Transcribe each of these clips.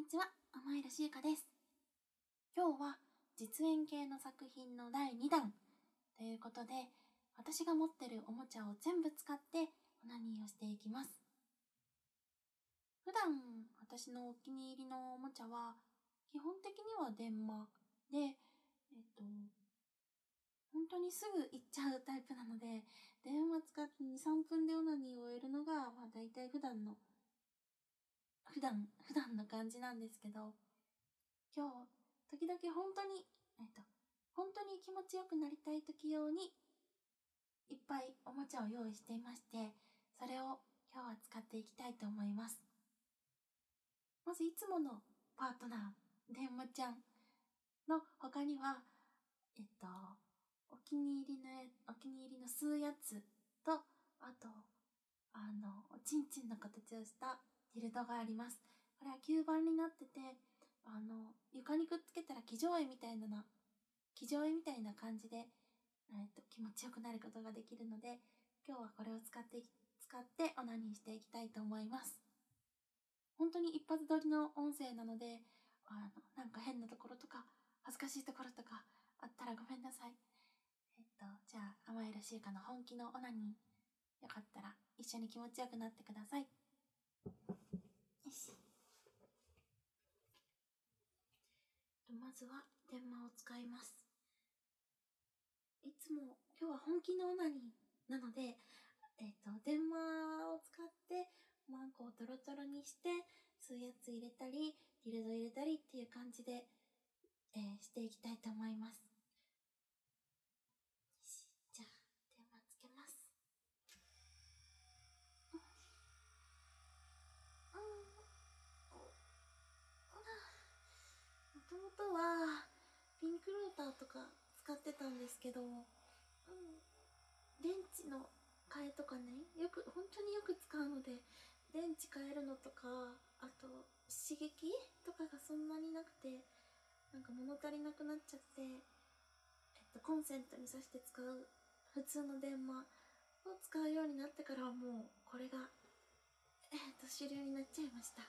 ちは、甘いらしいかです。今日は実演系の作品の第2弾ということで、私が持ってるおもちゃを全部使ってオナニーをしていきます。普段私のお気に入りのおもちゃは基本的には電話で、本当にすぐ行っちゃうタイプなので、電話使って2、3分でオナニーを終えるのがだいたい普段の感じなんですけど、今日時々本当に気持ちよくなりたい時用にいっぱいおもちゃを用意していまして、それを今日は使っていきたいと思います。まずいつものパートナー、電話ちゃんの他には、お気に入りの吸うやつと、あと、おちんちんの形をしたディルドがあります。これは吸盤になってて、床にくっつけたら騎乗位みたいな感じで、気持ちよくなることができるので、今日はこれを使ってオナニーしていきたいと思います。本当に一発撮りの音声なので、なんか変なところとか、恥ずかしいところとかあったらごめんなさい。じゃあ、甘いらしいかの本気のオナニー、よかったら一緒に気持ちよくなってください。よし。まずは電話を使います。今日は本気のオナニーなので、電話を使ってマンコをトロトロにして、吸うやつ入れたり、ディルド入れたりっていう感じで、していきたいと思います。じゃあ、電話つけます。もともとはピンクローターとか使ってたんですけど、電池の替えとかね、本当によく使うので、電池変えるのとか、あと刺激とかがそんなになくて、なんか物足りなくなっちゃって、コンセントに挿して使う普通の電話を使うようになってからはもうこれが主流になっちゃいました。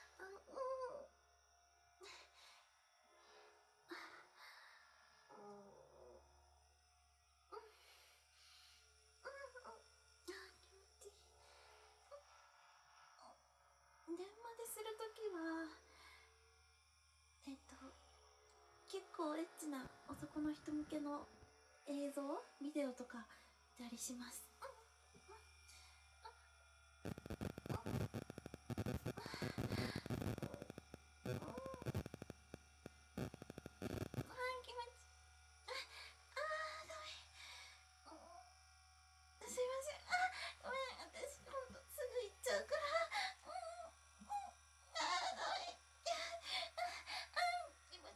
電話でするときは結構エッチな男の人向けのビデオとか見たりします。すいません。ごめん、私ほんとすぐ行っちゃうから。気持ちいい。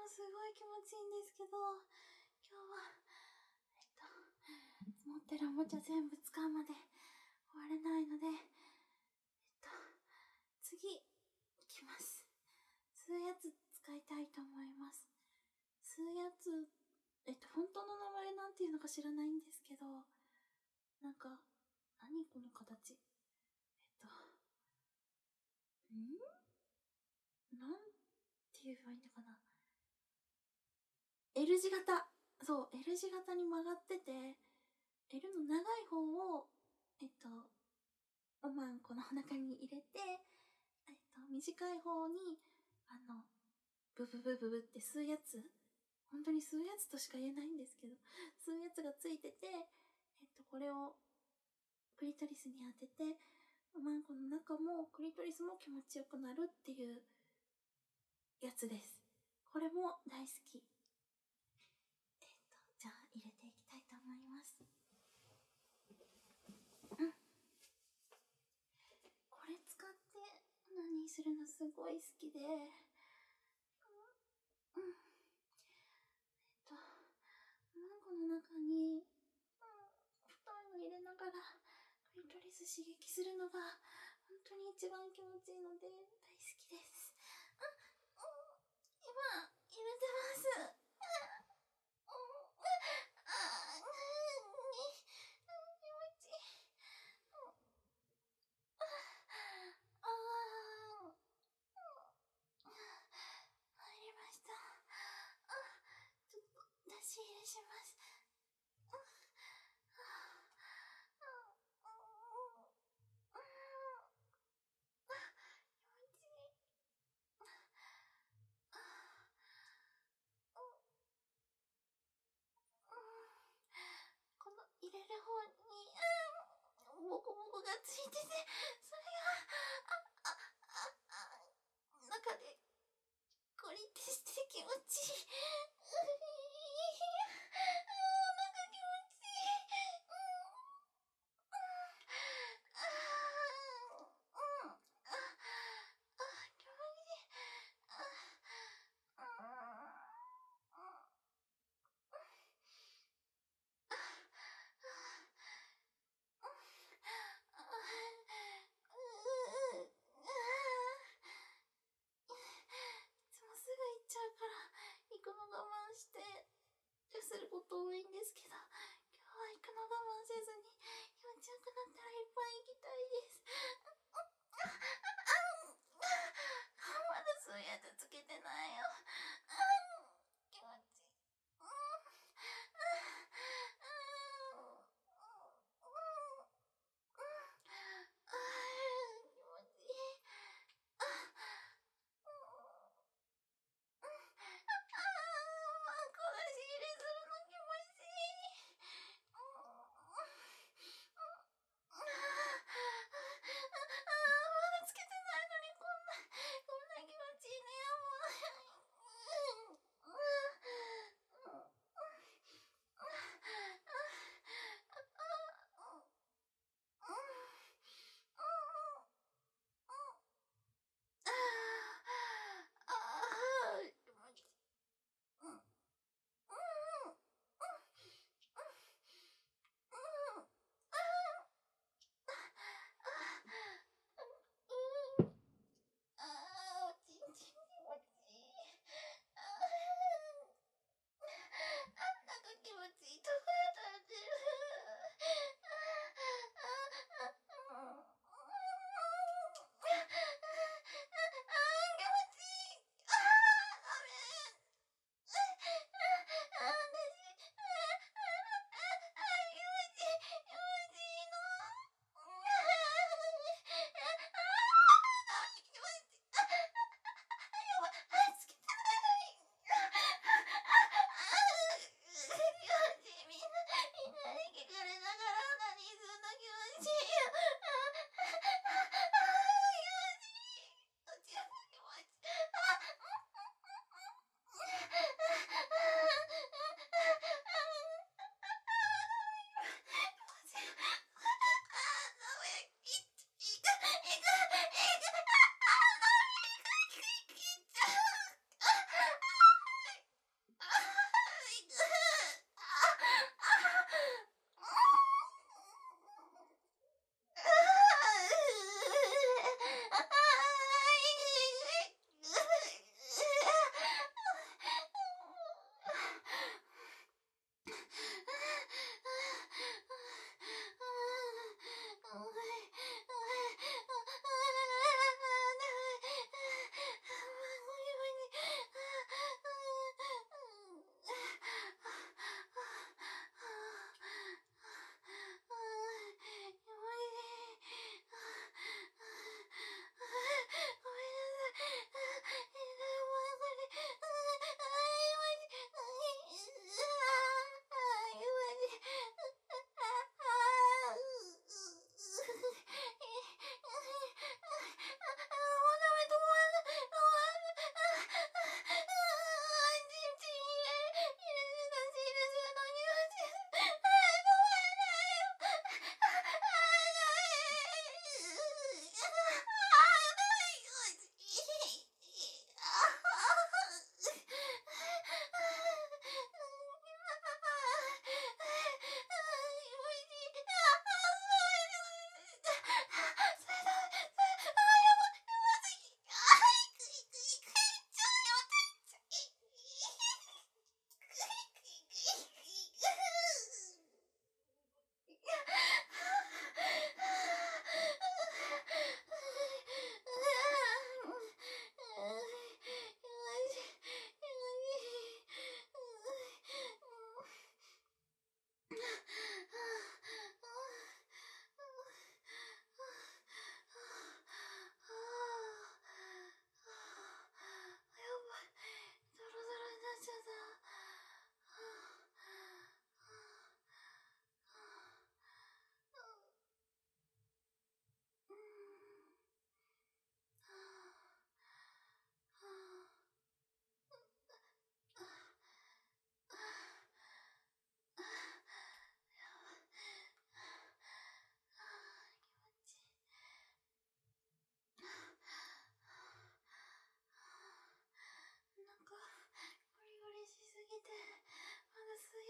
すごい気持ちいいんですけど、今日は、持ってるおもちゃ全部使うまで終われないので、次、いきます。吸うやつ使いたいと思います。吸うやつ、本当の名前なんていうのか知らないんですけど、なんか、何この形。なんて言えばいいのかな。L 字型。そう、L 字型に曲がってて、L の長い方を、おまんこの中に入れて、短い方に、ブブブブブって吸うやつ、本当に吸うやつとしか言えないんですけど、吸うやつがついてて、これをクリトリスに当てて、おまんこの中もクリトリスも気持ちよくなるっていうやつです。これも大好き。じゃあ入れていきたいと思います。これ使って何するのすごい好きで、この中に、太いの入れながらクリトリス刺激するのが本当に一番気持ちいいので大好きです。今入れてます。入れします。この入れる方に、ボコボコがついてて、それが、中で、コリってして気持ちいい。行くの我慢してすること多いんですけど、今日は行くの我慢せずに気持ちよくなったらいっぱい行きたいです。まだ吸うやつつけてないよ。気持ちいい。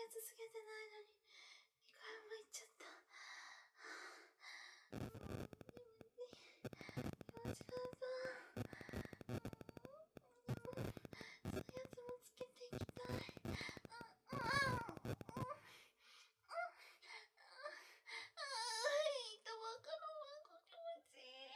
つつけてないのに2回も行っちゃった。気持ちがさ、そういうやつもつけていきたい。痛わかるわ、気持ちいい。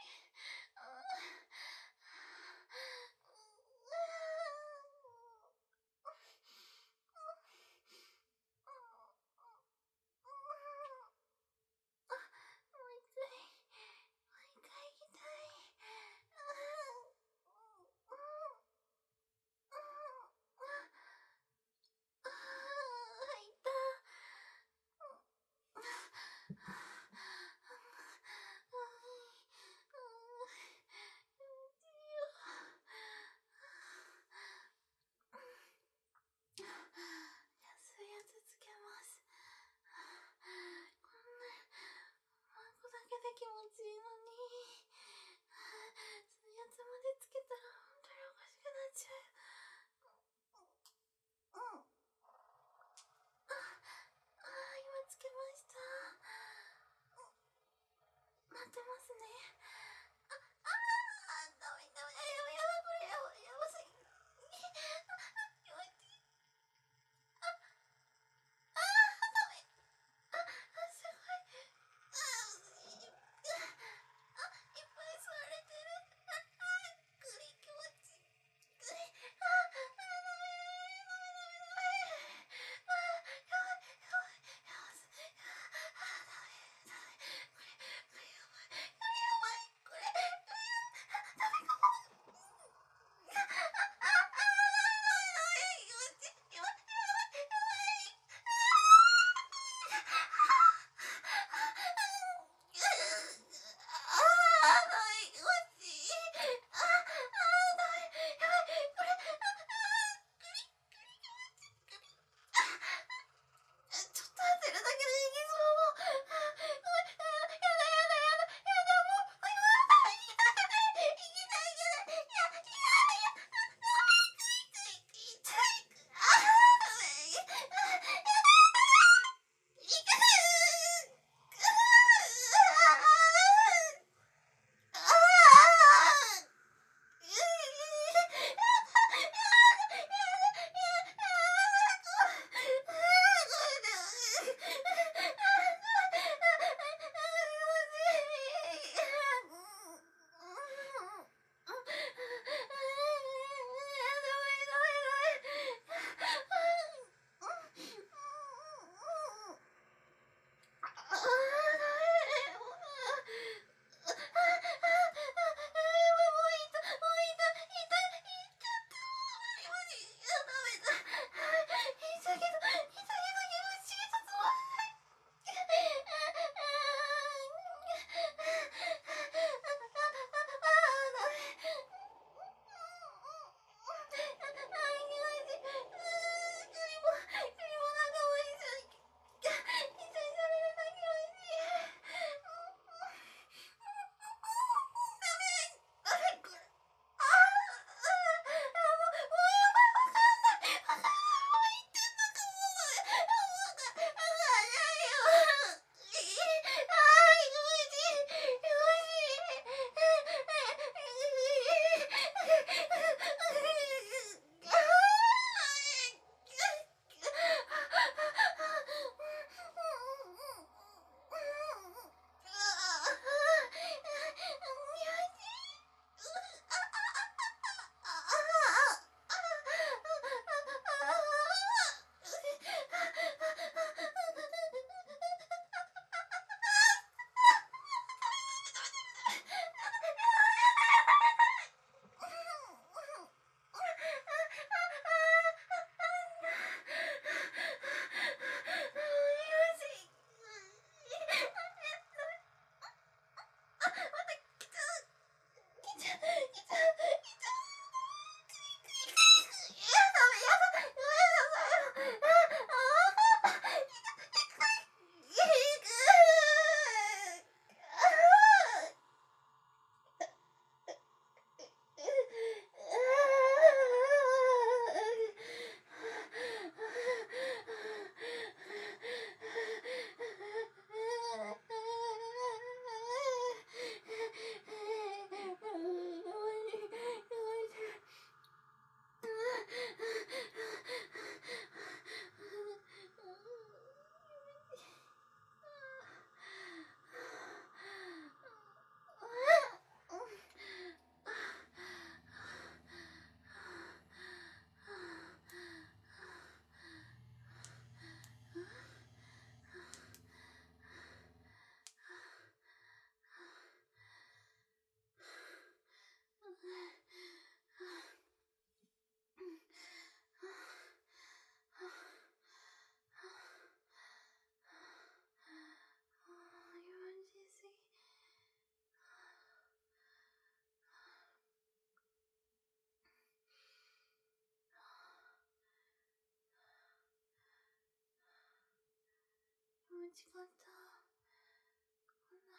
違った。こんな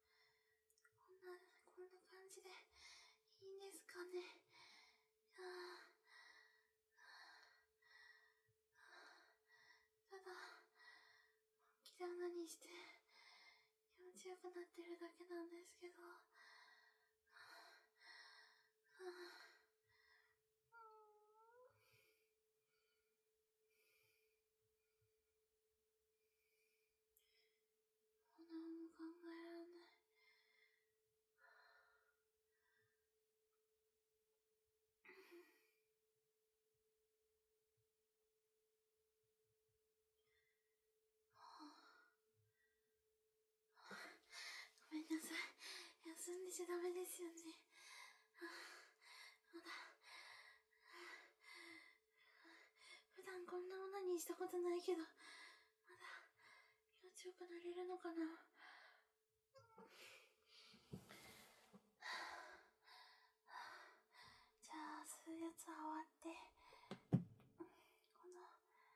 感じでいいんですかね。ただ、本気でオナニーして気持ちよくなってるだけなんですけど。何も考えられない。ごめんなさい。休んでちゃダメですよね。まだ。普段こんなオナニーしたことないけど、まだ気持ちよくなれるのかな。じゃあ、吸うやつは終わって、この、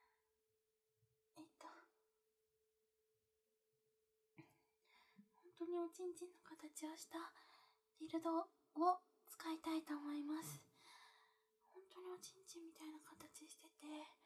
本当におちんちんの形をしたディルドを使いたいと思います。本当におちんちんみたいな形してて、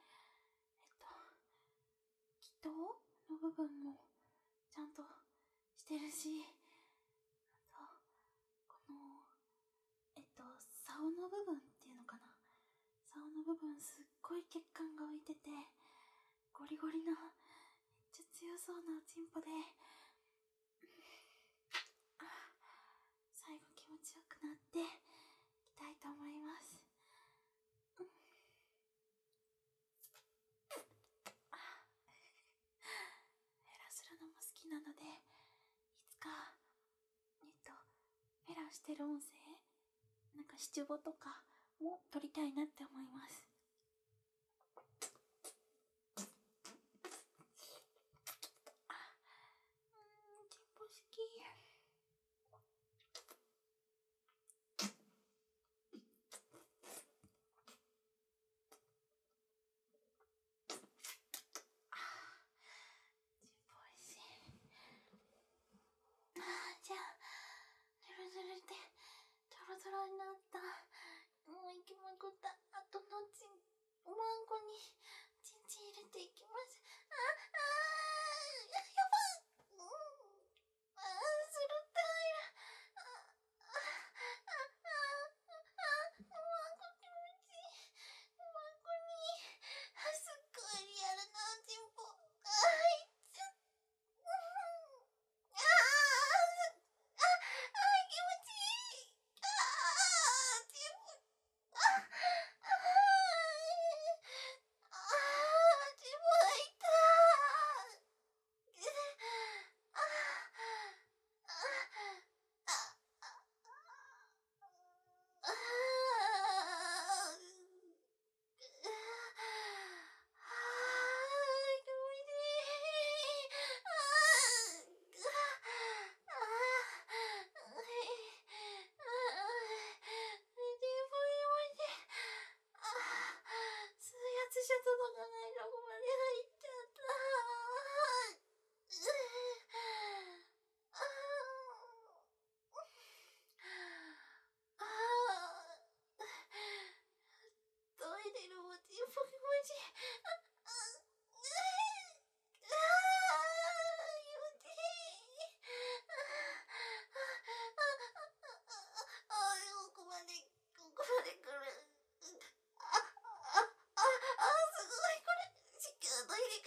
気筒の部分もちゃんとしてるし、あと、この、竿の部分っていうのかな。竿の部分すっごい血管が浮いてて、ゴリゴリな、めっちゃ強そうなおちんぽで、最後気持ちよくなっていきたいと思います。フェラするのも好きなので、いつかフェラしてる音声、なんか七五とかも撮りたいなって思います。チンポ好き。じゃあ、ぬるぬるでトロトロになった、もう行きまくった後のおまんこにチンチン入れていきます。やばい。するって入る。おまんこ気持ちいい。おまんこにすっごいリアルなチンポ入っちゃった。気持ちいい。チンポ。チンポが痛い。吸うやつじゃ届かないとこまで入っちゃった。トイレのおちんぽ気持ちいい。ここまで来る。すごいこれ。トイレ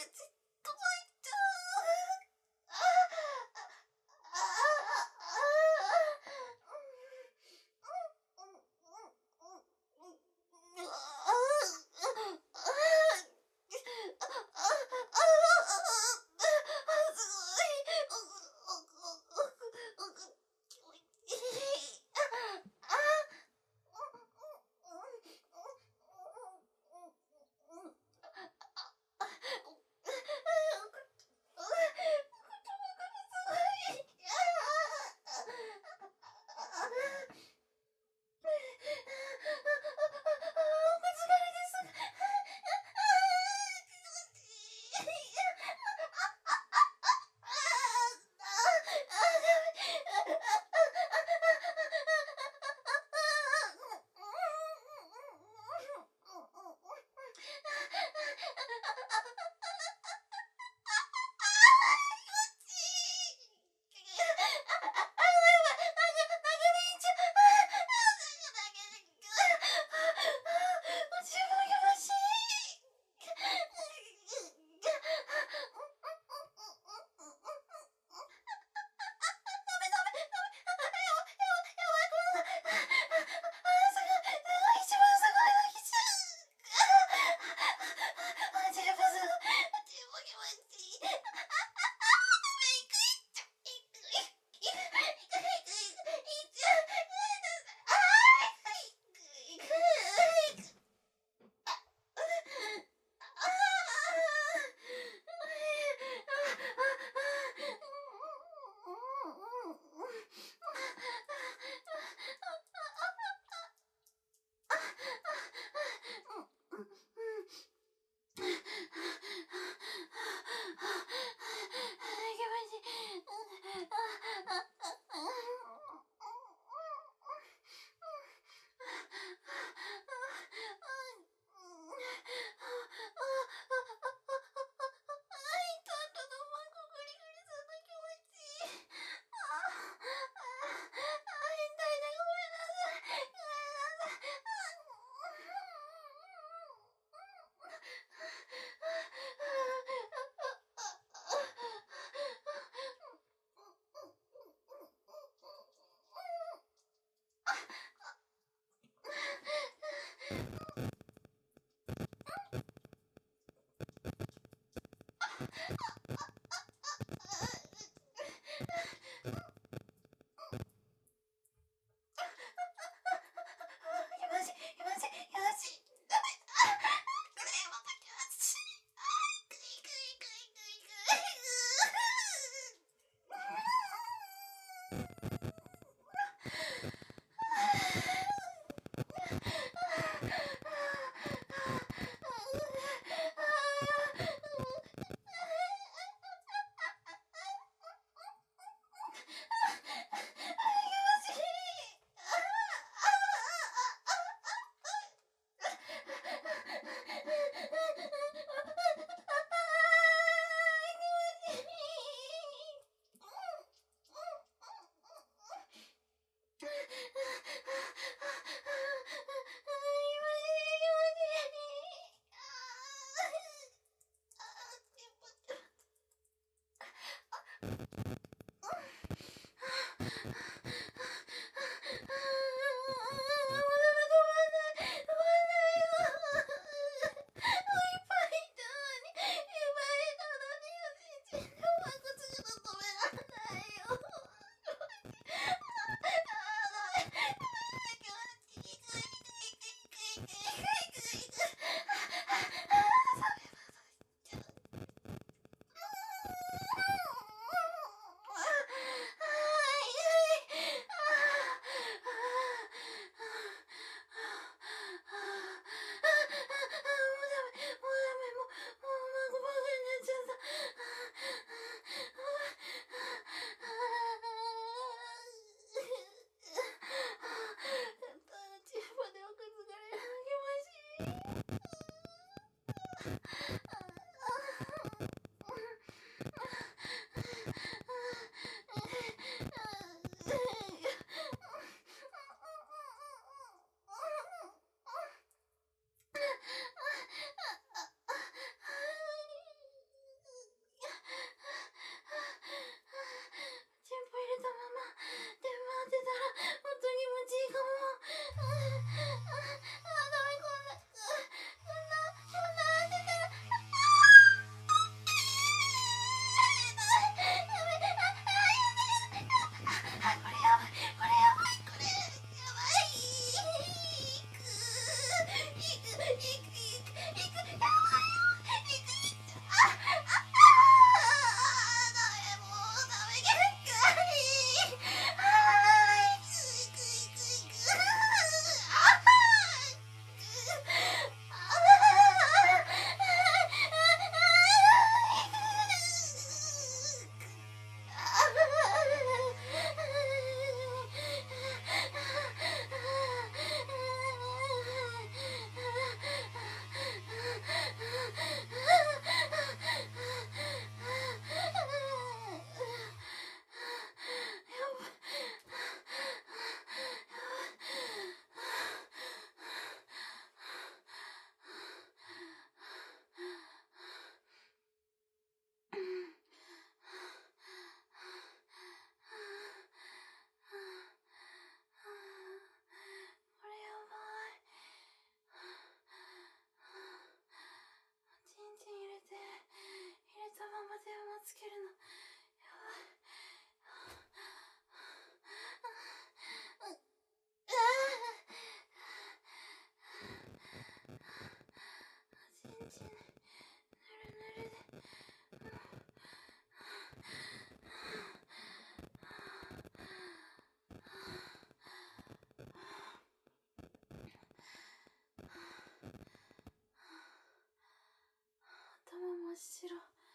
しろ。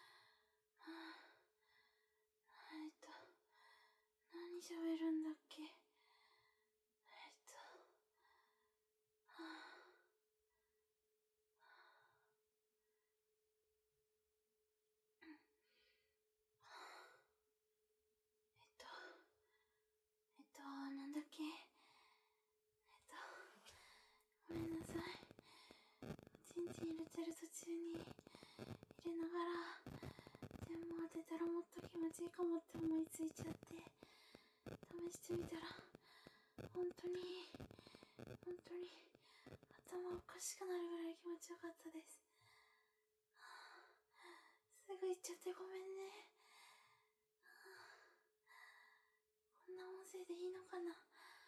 何喋るんだっけ。なんだっけ。ごめんなさい。チンチン入れてる途中に入れながら、全部当てたらもっと気持ちいいかもって思いついちゃって、試してみたら本当に頭おかしくなるぐらい気持ちよかったです。すぐ行っちゃってごめんね。こんな音声でいいのかな。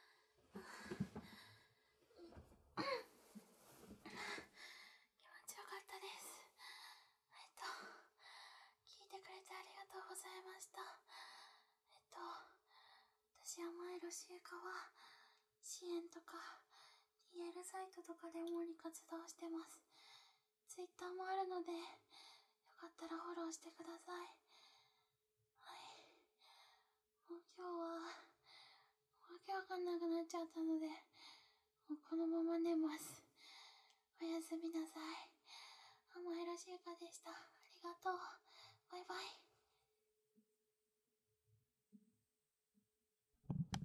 気持ちよかったです。聞いてくれてありがとうございました。私、甘いロシエカは支援とか DL サイトとかで主に活動してます。Twitter もあるので、よかったらフォローしてください。はい。もう今日はわけわかんなくなっちゃったので、もうこのまま寝ます。おやすみなさい。甘いロシエカでした。ありがとう。バイバイ。